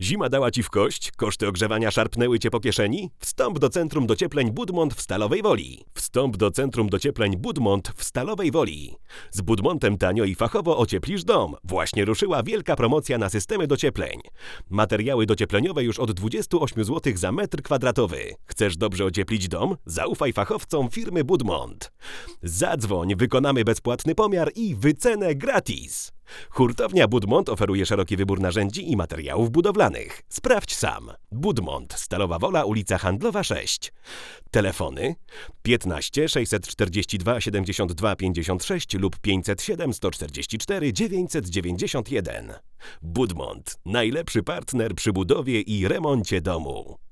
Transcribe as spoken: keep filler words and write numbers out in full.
Zima dała ci w kość? Koszty ogrzewania szarpnęły cię po kieszeni? Wstąp do Centrum Dociepleń Budmont w Stalowej Woli. Wstąp do Centrum Dociepleń Budmont w Stalowej Woli. Z Budmontem tanio i fachowo ocieplisz dom. Właśnie ruszyła wielka promocja na systemy dociepleń. Materiały dociepleniowe już od dwudziestu ośmiu złotych za metr kwadratowy. Chcesz dobrze ocieplić dom? Zaufaj fachowcom firmy Budmont. Zadzwoń, wykonamy bezpłatny pomiar i wycenę gratis. Hurtownia Budmont oferuje szeroki wybór narzędzi i materiałów budowlanych. Sprawdź sam. Budmont, Stalowa Wola, ulica Handlowa sześć. Telefony piętnaście sześćset czterdzieści dwa siedemdziesiąt dwa pięćdziesiąt sześć lub pięćset siedem sto czterdzieści cztery dziewięćset dziewięćdziesiąt jeden. Budmont. Najlepszy partner przy budowie i remoncie domu.